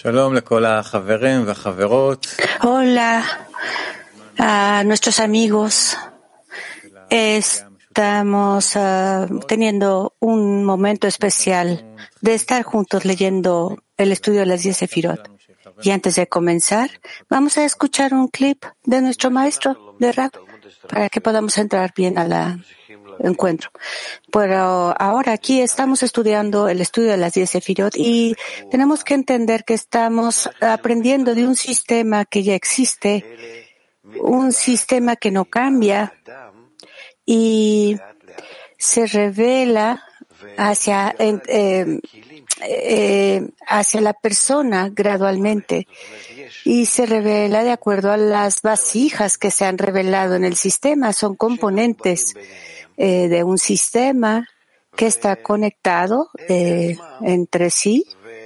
Hola a nuestros amigos. Estamos teniendo un momento especial de estar juntos leyendo el estudio de las 10 Sefirot. Y antes de comenzar, vamos a escuchar un clip de nuestro maestro de Rab para que podamos entrar bien al encuentro. Pero ahora aquí estamos estudiando el estudio de las 10 Sefirot y tenemos que entender que estamos aprendiendo de un sistema que ya existe, un sistema que no cambia y se revela hacia la persona gradualmente y se revela de acuerdo a las vasijas que se han revelado en el sistema. Son componentes de un sistema que está conectado entre sí,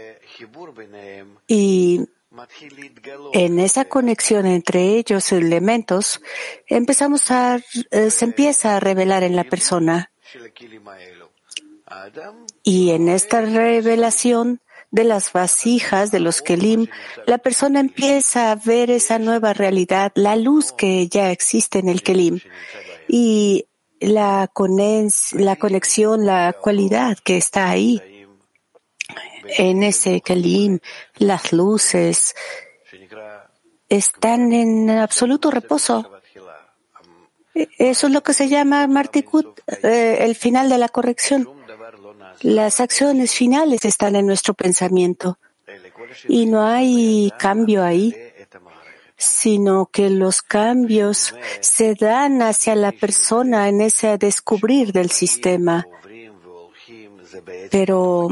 y en esa conexión entre ellos, elementos, se empieza a revelar en la persona. Y en esta revelación de las vasijas, de los kelim, la persona empieza a ver esa nueva realidad, la luz que ya existe en el kelim, y la conexión, la cualidad que está ahí. En ese kelim, las luces están en absoluto reposo. Eso es lo que se llama martikut, el final de la corrección. Las acciones finales están en nuestro pensamiento y no hay cambio ahí, sino que los cambios se dan hacia la persona en ese descubrir del sistema. Pero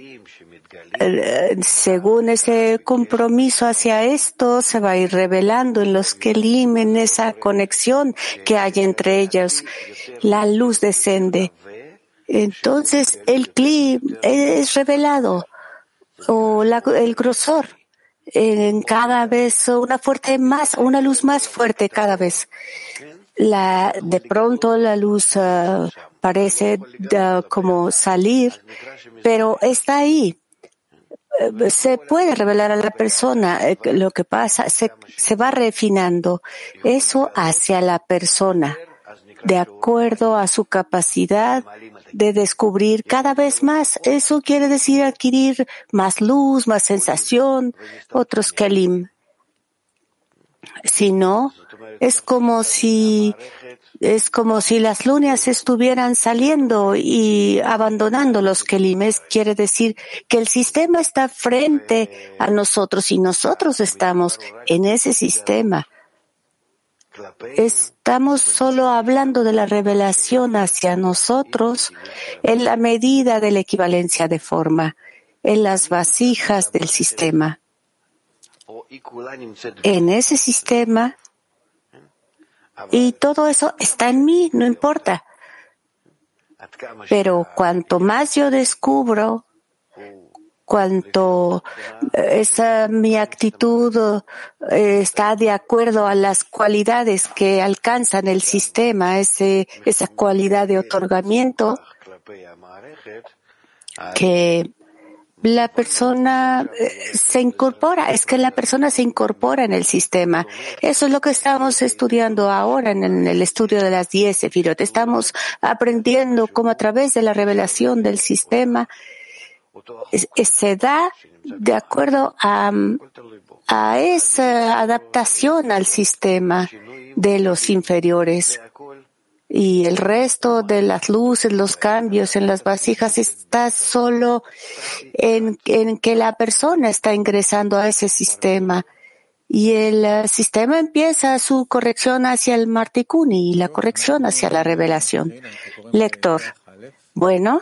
según ese compromiso hacia esto, se va a ir revelando en los kelim, en esa conexión que hay entre ellos. La luz descende. Entonces el kli es revelado, o el grosor, en cada vez una luz más fuerte cada vez. De pronto la luz parece como salir, pero está ahí. Se puede revelar a la persona. Lo que pasa, se va refinando eso hacia la persona, de acuerdo a su capacidad de descubrir cada vez más. Eso quiere decir adquirir más luz, más sensación, otros kelim. Si no, es como si las lunas estuvieran saliendo y abandonando los kelim. Quiere decir que el sistema está frente a nosotros y nosotros estamos en ese sistema. Estamos solo hablando de la revelación hacia nosotros en la medida de la equivalencia de forma, en las vasijas del sistema. En ese sistema, y todo eso está en mí, no importa. Pero cuanto más yo descubro, cuanto mi actitud está de acuerdo a las cualidades que alcanzan el sistema, esa cualidad de otorgamiento, que la persona se incorpora, la persona se incorpora en el sistema. Eso es lo que estamos estudiando ahora en el estudio de las 10 Sefirot. Estamos aprendiendo cómo a través de la revelación del sistema se da de acuerdo a esa adaptación al sistema de los inferiores. Y el resto de las luces, los cambios en las vasijas está solo en que la persona está ingresando a ese sistema. Y el sistema empieza su corrección hacia el martikuni y la corrección hacia la revelación. Lector. Bueno,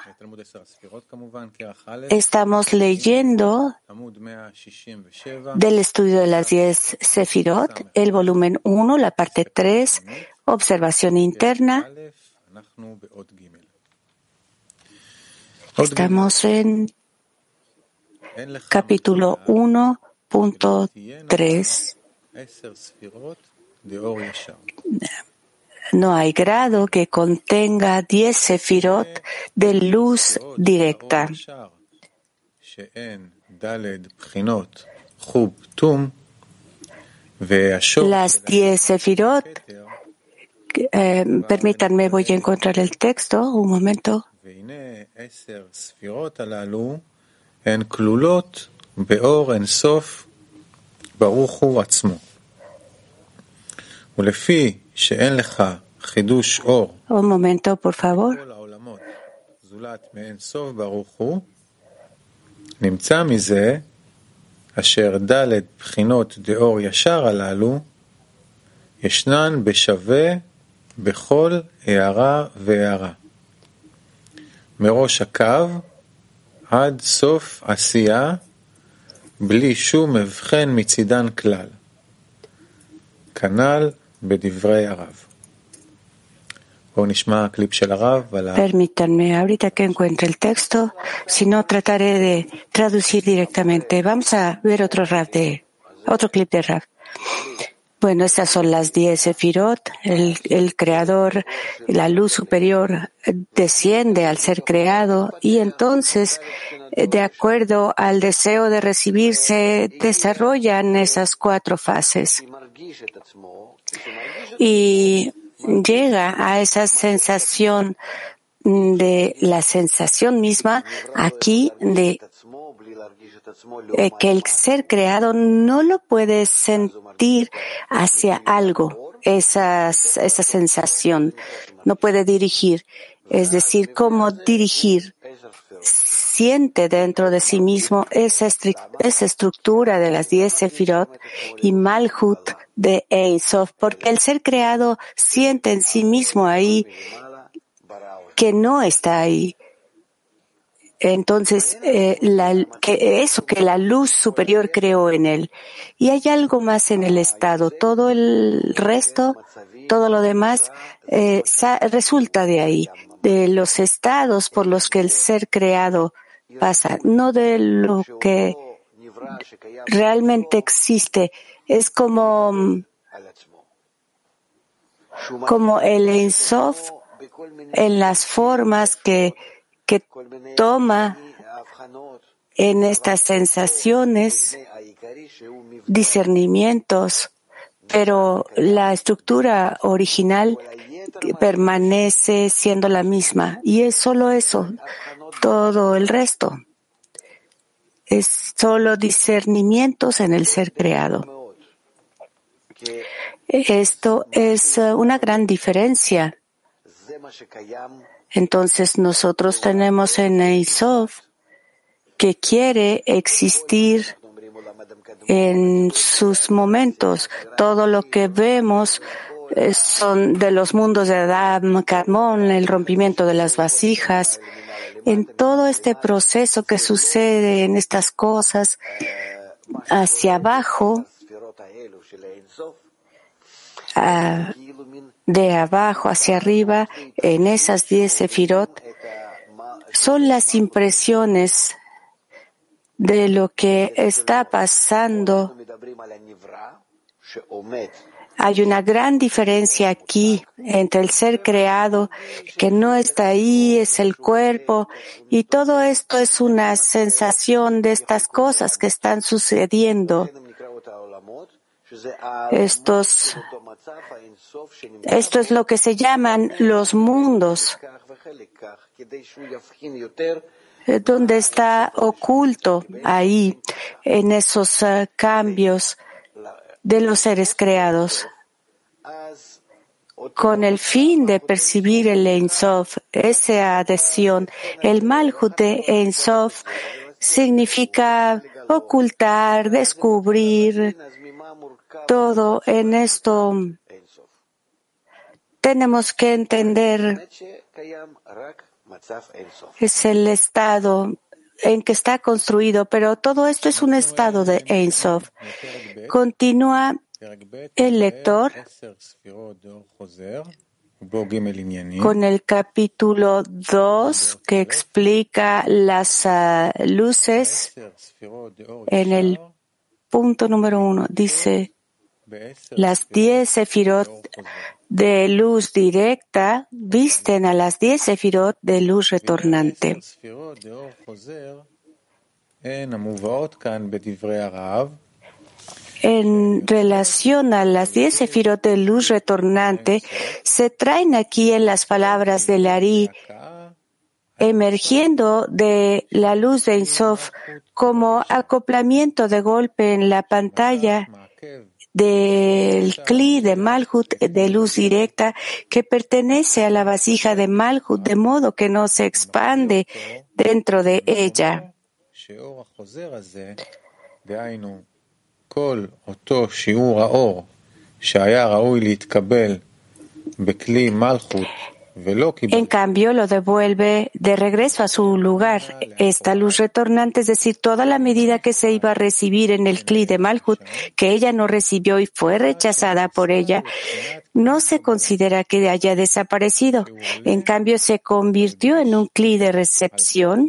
estamos leyendo del estudio de las 10 Sefirot, el volumen 1, la parte 3, observación interna. Estamos en capítulo 1.3. No hay grado que contenga 10 sefirot de luz directa. Las 10 sefirot, permítanme, voy a encontrar el texto, un momento. Un momento, por favor. אשר ד' בחינות דאור ישר הללו ישנן בשווה בכל הערה והערה. מראש הקו עד סוף עשייה בלי שום מבחן מצידן כלל. כנ"ל בדברי הרב. בואו נשמע קליפ של הרב. Permítanme, ahorita que encuentre el texto, si no trataré de traducir directamente. Vamos a ver otro clip de Rav. Bueno, estas son las 10 sefirot. El creador, la luz superior, desciende al ser creado y entonces, de acuerdo al deseo de recibirse, desarrollan esas 4 fases. Y llega a esa sensación de la sensación misma aquí de que el ser creado no lo puede sentir hacia algo, esa sensación, no puede dirigir, es decir, cómo dirigir. Siente dentro de sí mismo esa estructura de las 10 sefirot y Malhut de Ein Sof, porque el ser creado siente en sí mismo ahí que no está ahí. Entonces, que la luz superior creó en él. Y hay algo más en el estado. Todo el resto, todo lo demás, resulta de ahí, de los estados por los que el ser creado pasa, no de lo que realmente existe. Es como el Ein Sof en las formas que toma en estas sensaciones, discernimientos, pero la estructura original permanece siendo la misma. Y es solo eso, todo el resto. Es solo discernimientos en el ser creado. Esto es una gran diferencia. Entonces nosotros tenemos en Ein Sof que quiere existir en sus momentos. Todo lo que vemos son de los mundos de Adam, Kadmon, el rompimiento de las vasijas. En todo este proceso que sucede en estas cosas, hacia abajo, de abajo hacia arriba, en esas 10 sefirot, son las impresiones de lo que está pasando. Hay una gran diferencia aquí entre el ser creado, que no está ahí, es el cuerpo, y todo esto es una sensación de estas cosas que están sucediendo. Esto es lo que se llaman los mundos, donde está oculto ahí, en esos cambios de los seres creados, con el fin de percibir el Ein Sof, esa adhesión. El Malhut de Ein Sof significa ocultar, descubrir todo. En esto tenemos que entender, es el estado en que está construido, pero todo esto es un estado de Ein Sof. Continúa el lector con el capítulo 2 que explica las luces. En el punto número 1 dice: las 10 sefirot de luz directa visten a las 10 sefirot de luz retornante. en relación a las 10 sefirot de luz retornante, se traen aquí en las palabras del Ari, emergiendo de la luz de Ein Sof como acoplamiento de golpe en la pantalla del Kli de Malhut de luz directa que pertenece a la vasija de Malhut, de modo que no se expande dentro de ella. כל אותו שיעור האור שהיה ראוי להתקבל בכלי מלכות ולא קיבל. En cambio, lo devuelve de regreso a su lugar. Esta luz retornante, es decir, toda la medida que se iba a recibir en el Kli de Malhut, que ella no recibió y fue rechazada por ella, no se considera que haya desaparecido. En cambio, se convirtió en un Kli de recepción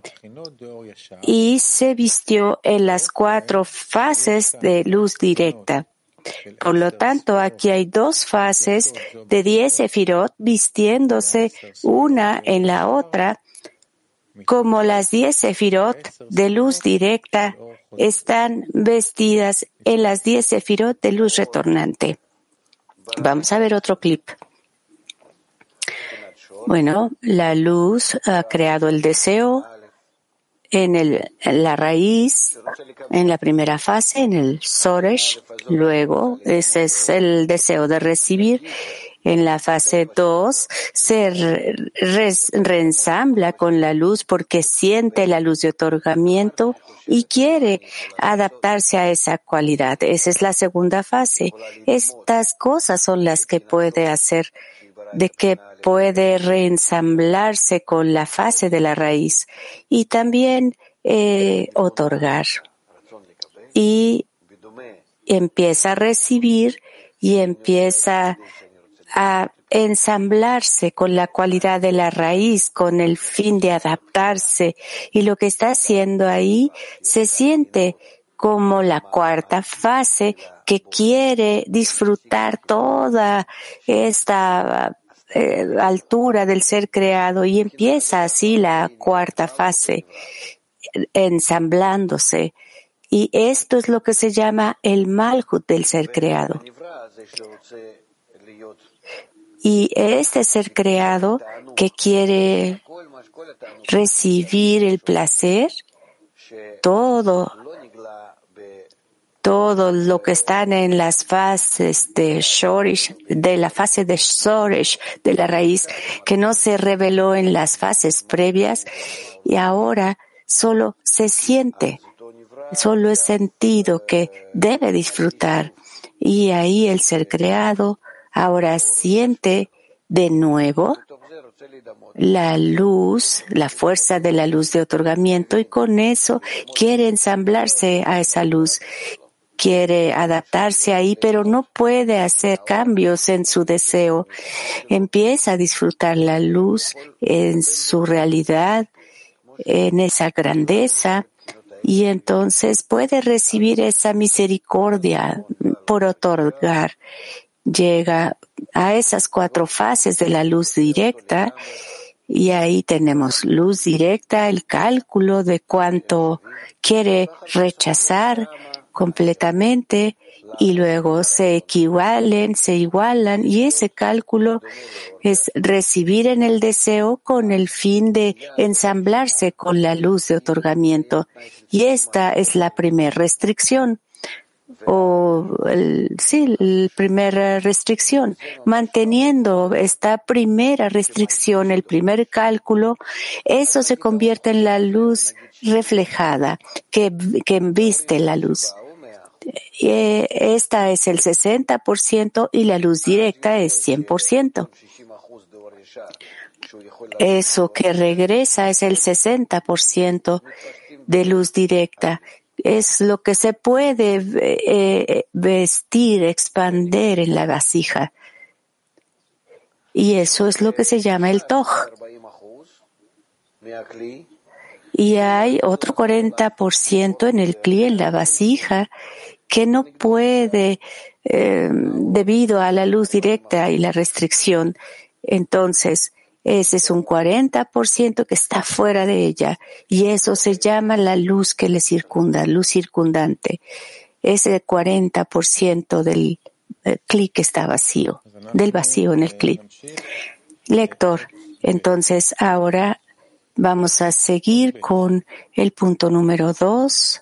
y se vistió en las 4 fases de luz directa. Por lo tanto, aquí hay 2 fases de 10 sefirot vistiéndose una en la otra, como las 10 sefirot de luz directa están vestidas en las 10 sefirot de luz retornante. Vamos a ver otro clip. Bueno, la luz ha creado el deseo en la raíz, en la primera fase, en el Soresh. Luego, ese es el deseo de recibir. En la fase 2, se reensambla con la luz porque siente la luz de otorgamiento y quiere adaptarse a esa cualidad. Esa es la segunda fase. Estas cosas son las que puede hacer, de que puede reensamblarse con la fase de la raíz y también otorgar. Y empieza a recibir y empieza a ensamblarse con la cualidad de la raíz, con el fin de adaptarse. Y lo que está haciendo ahí se siente como la cuarta fase que quiere disfrutar toda esta altura del ser creado y empieza así la cuarta fase, ensamblándose. Y esto es lo que se llama el Malhut del ser creado. Y este ser creado que quiere recibir el placer, todo lo que están en las fases de Shoresh, de la fase de Shoresh, de la raíz, que no se reveló en las fases previas, y ahora solo se siente, solo es sentido que debe disfrutar. Y ahí el ser creado ahora siente de nuevo la luz, la fuerza de la luz de otorgamiento, y con eso quiere ensamblarse a esa luz. Quiere adaptarse ahí, pero no puede hacer cambios en su deseo. Empieza a disfrutar la luz en su realidad, en esa grandeza, y entonces puede recibir esa misericordia por otorgar. Llega a esas 4 fases de la luz directa, y ahí tenemos luz directa, el cálculo de cuánto quiere rechazar completamente, y luego se igualan, y ese cálculo es recibir en el deseo con el fin de ensamblarse con la luz de otorgamiento. Y esta es la primera restricción, la primera restricción. Manteniendo esta primera restricción, el primer cálculo, eso se convierte en la luz reflejada que embiste la luz. Esta es el 60% y la luz directa es 100%. Eso que regresa es el 60% de luz directa. Es lo que se puede vestir, expander en la vasija. Y eso es lo que se llama el Toj. Y hay otro 40% en el Kli, en la vasija, que no puede, debido a la luz directa y la restricción. Entonces, ese es un 40% que está fuera de ella, y eso se llama la luz que le circunda, luz circundante. ese 40% del Kli que está vacío, del vacío en el Kli. Lector, entonces ahora vamos a seguir con el punto número 2.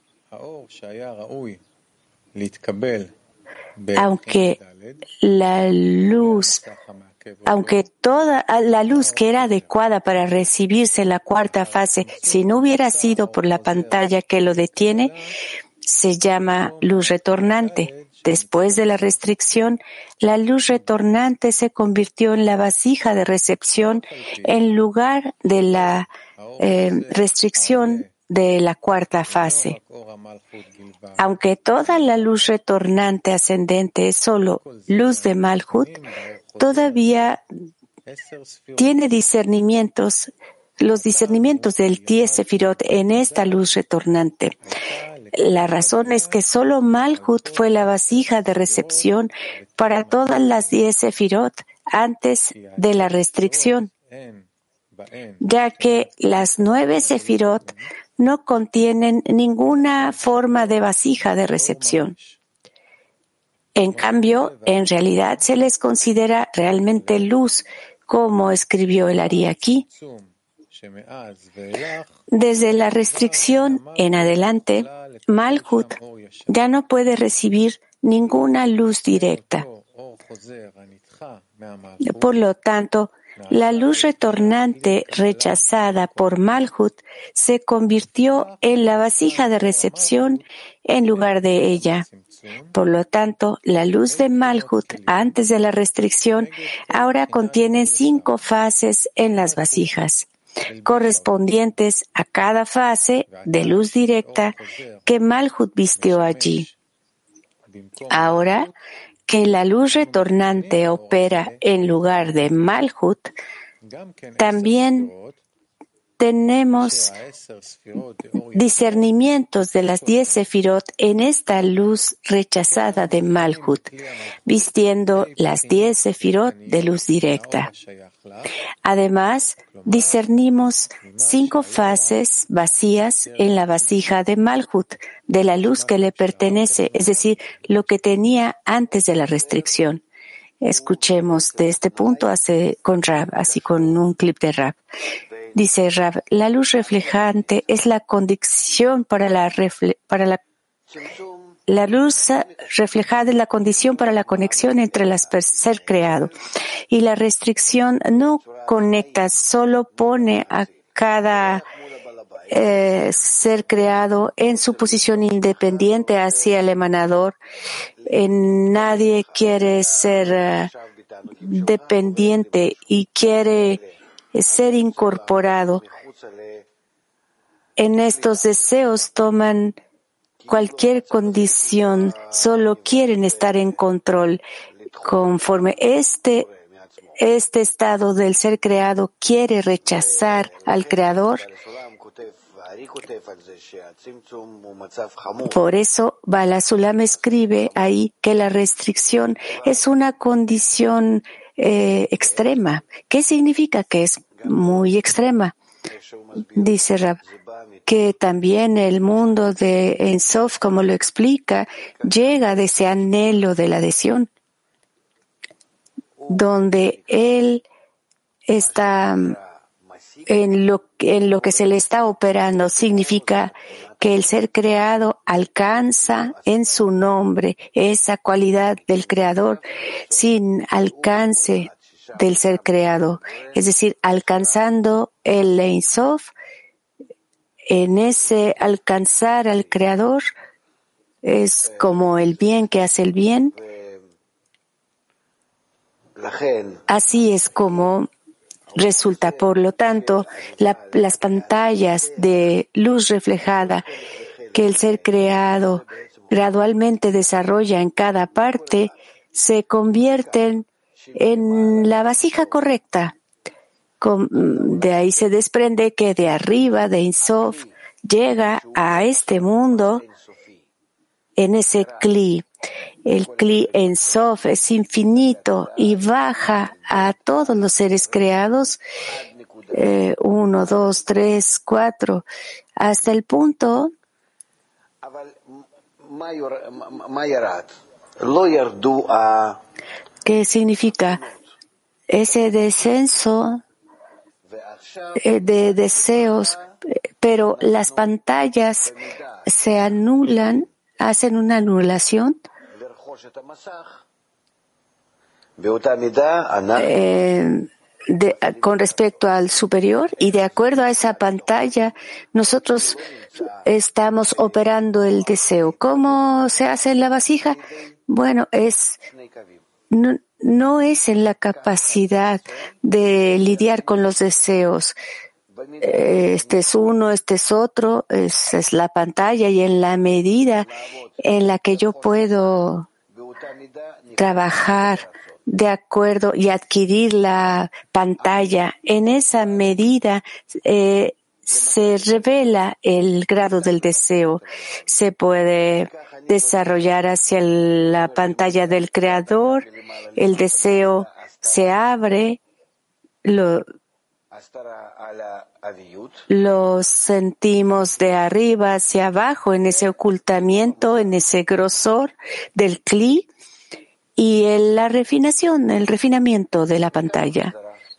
Aunque toda la luz que era adecuada para recibirse en la cuarta fase, si no hubiera sido por la pantalla que lo detiene, se llama luz retornante. Después de la restricción, la luz retornante se convirtió en la vasija de recepción en lugar de la restricción de la cuarta fase. Aunque toda la luz retornante ascendente es solo luz de Malhut, todavía tiene los discernimientos del 10 Sefirot en esta luz retornante. La razón es que solo Malhut fue la vasija de recepción para todas las 10 Sefirot antes de la restricción, ya que las 9 Sefirot no contienen ninguna forma de vasija de recepción. En cambio, en realidad se les considera realmente luz, como escribió el Ari aquí. Desde la restricción en adelante, Malhut ya no puede recibir ninguna luz directa. Por lo tanto, la luz retornante rechazada por Malhut se convirtió en la vasija de recepción en lugar de ella. Por lo tanto, la luz de Malhut antes de la restricción ahora contiene 5 fases en las vasijas, correspondientes a cada fase de luz directa que Malhut vistió allí. Ahora que la luz retornante opera en lugar de Malhut, también tenemos discernimientos de las 10 Sefirot en esta luz rechazada de Malhut, vistiendo las 10 Sefirot de luz directa. Además, discernimos 5 fases vacías en la vasija de Malhut, de la luz que le pertenece, es decir, lo que tenía antes de la restricción. Escuchemos de este punto con Rab, así con un clip de Rab. Dice Rab, la luz reflejante es la condición la luz reflejada es la condición para la conexión entre las ser creado. Y la restricción no conecta, solo pone a cada ser creado en su posición independiente hacia el emanador. Nadie quiere ser dependiente y quiere ser incorporado. En estos deseos toman cualquier condición, solo quieren estar en control. Conforme este estado del ser creado quiere rechazar al creador, por eso Bala Sulam escribe ahí que la restricción es una condición extrema. ¿Qué significa? Que es muy extrema. Dice Rab, que también el mundo de Ein Sof, como lo explica, llega de ese anhelo de la adhesión, donde él está en lo que se le está operando. Significa que el ser creado alcanza en su nombre esa cualidad del creador sin alcance del ser creado, es decir, alcanzando el Ein Sof. En ese alcanzar al creador es como el bien que hace el bien. Así es como resulta. Por lo tanto, las pantallas de luz reflejada que el ser creado gradualmente desarrolla en cada parte se convierten en la vasija correcta. De ahí se desprende que de arriba de Ein Sof llega a este mundo en ese Kli. El Kli Ein Sof es infinito y baja a todos los seres creados, 1, 2, 3, 4, hasta el punto ¿Qué significa? Ese descenso de deseos, pero las pantallas se anulan, hacen una anulación con respecto al superior, y de acuerdo a esa pantalla nosotros estamos operando el deseo. ¿Cómo se hace en la vasija? Bueno, no es en la capacidad de lidiar con los deseos. Este es uno, este es otro, es la pantalla, y en la medida en la que yo puedo trabajar de acuerdo y adquirir la pantalla, en esa medida se revela el grado del deseo. Se puede desarrollar hacia la pantalla del creador, el deseo se abre, lo sentimos de arriba hacia abajo, en ese ocultamiento, en ese grosor del cli, y la refinación, el refinamiento de la pantalla.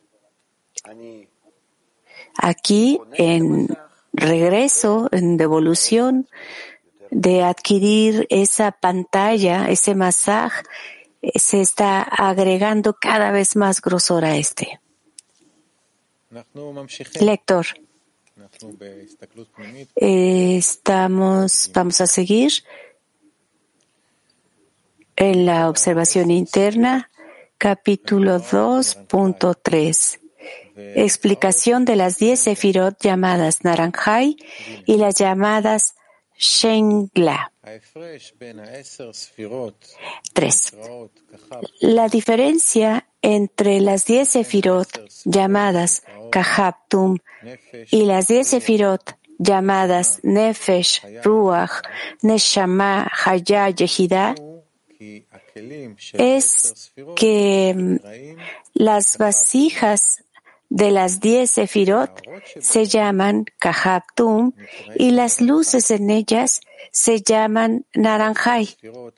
Aquí, en regreso, en devolución, de adquirir esa pantalla, ese masaj, se está agregando cada vez más grosor a este. Lector. Vamos a seguir en la observación interna, capítulo 2.3. Explicación de las 10 sefirot llamadas Naranjai y las llamadas Shengla. 3. La diferencia entre las 10 sefirot llamadas Kahab Tum y las 10 sefirot llamadas Nefesh, Ruach, Neshama, Haya, Yehida es que las vasijas de las 10 sefirot se llaman Kahab Tum y las luces en ellas se llaman Naranjai.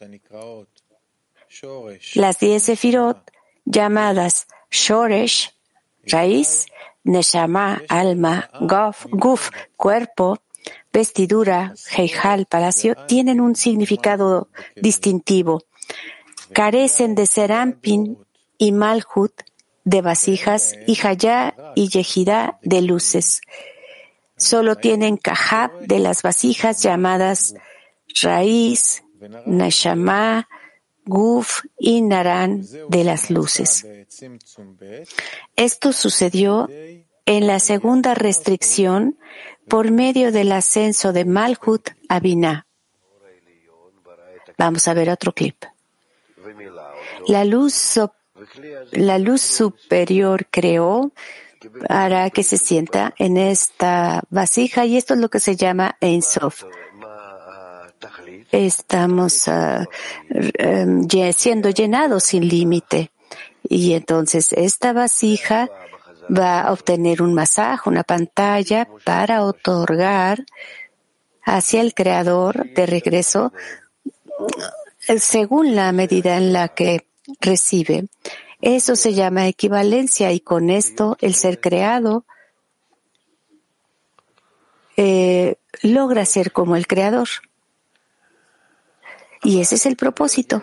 Las 10 sefirot llamadas Shoresh, raíz, Neshama, alma, Guf, cuerpo, vestidura, Heijal, palacio, tienen un significado distintivo. Carecen de Serampin y Malhut, de vasijas, y Hayá y Yehidá, de luces. Solo tienen Kahab de las vasijas llamadas raíz, Neshama, Guf y Naran, de las luces. Esto sucedió en la segunda restricción por medio del ascenso de Malhut a Binah. Vamos a ver otro clip. La luz superior creó para que se sienta en esta vasija, y esto es lo que se llama Ein Sof. Estamos siendo llenados sin límite, y entonces esta vasija va a obtener un masaj, una pantalla, para otorgar hacia el Creador de regreso según la medida en la que recibe. Eso se llama equivalencia, y con esto el ser creado logra ser como el Creador. Y ese es el propósito.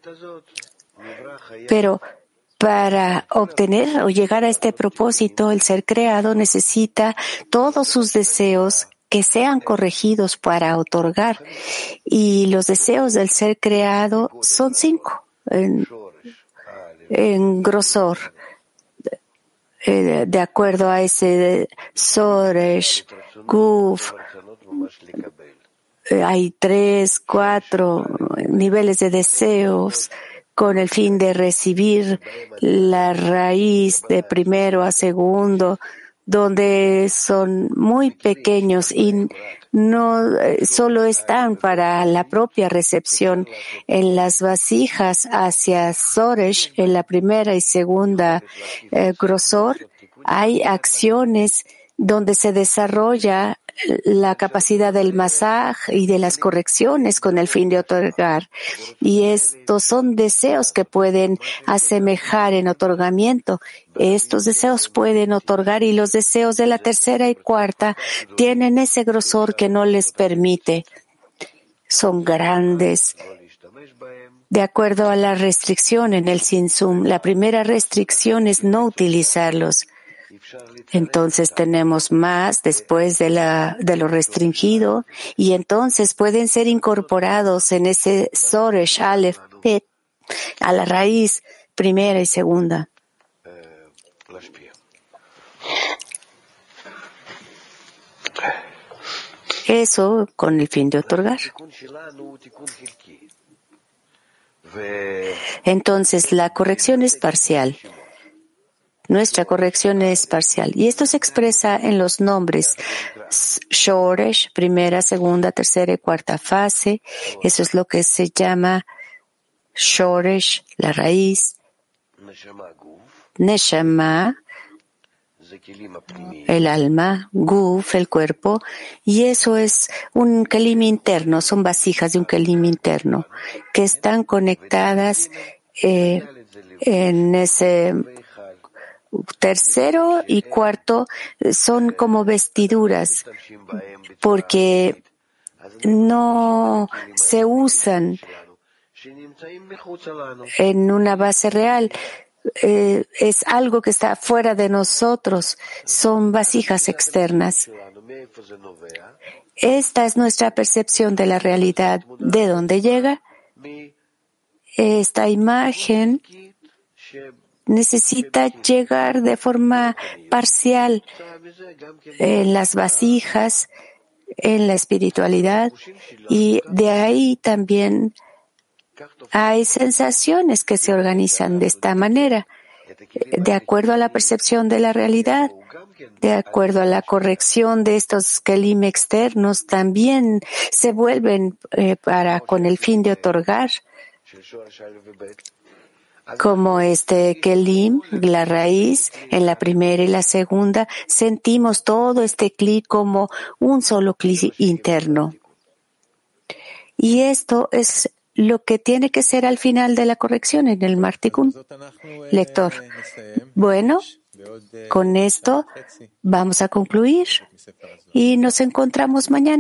Pero para obtener o llegar a este propósito, el ser creado necesita todos sus deseos que sean corregidos para otorgar. Y los deseos del ser creado son 5 en grosor, de acuerdo a ese Soresh, Guf. Hay 3, 4 niveles de deseos con el fin de recibir la raíz de primero a segundo, donde son muy pequeños y no solo están para la propia recepción. En las vasijas hacia Soresh, en la primera y segunda grosor, hay acciones donde se desarrolla la capacidad del masaje y de las correcciones con el fin de otorgar. Y estos son deseos que pueden asemejar en otorgamiento. Estos deseos pueden otorgar y los deseos de la tercera y cuarta tienen ese grosor que no les permite. Son grandes. De acuerdo a la restricción en el Sinsum, la primera restricción es no utilizarlos. Entonces tenemos más después de lo restringido y entonces pueden ser incorporados en ese Soresh Aleph Pet a la raíz primera y segunda. Eso con el fin de otorgar. Entonces la corrección es parcial. Nuestra corrección es parcial. Y esto se expresa en los nombres Shoresh, primera, segunda, tercera y cuarta fase. Eso es lo que se llama Shoresh, la raíz. Neshama, el alma. Guf, el cuerpo. Y eso es un kelim interno, son vasijas de un kelim interno que están conectadas en ese tercero y cuarto son como vestiduras porque no se usan en una base real. Es algo que está fuera de nosotros. Son vasijas externas. Esta es nuestra percepción de la realidad. ¿De dónde llega? Esta imagen necesita llegar de forma parcial en las vasijas, en la espiritualidad, y de ahí también hay sensaciones que se organizan de esta manera, de acuerdo a la percepción de la realidad, de acuerdo a la corrección de estos kelim externos, también se vuelven con el fin de otorgar. Como este kelim, la raíz, en la primera y la segunda, sentimos todo este cli como un solo cli interno. Y esto es lo que tiene que ser al final de la corrección en el Martikun. Lector. Bueno, con esto vamos a concluir y nos encontramos mañana.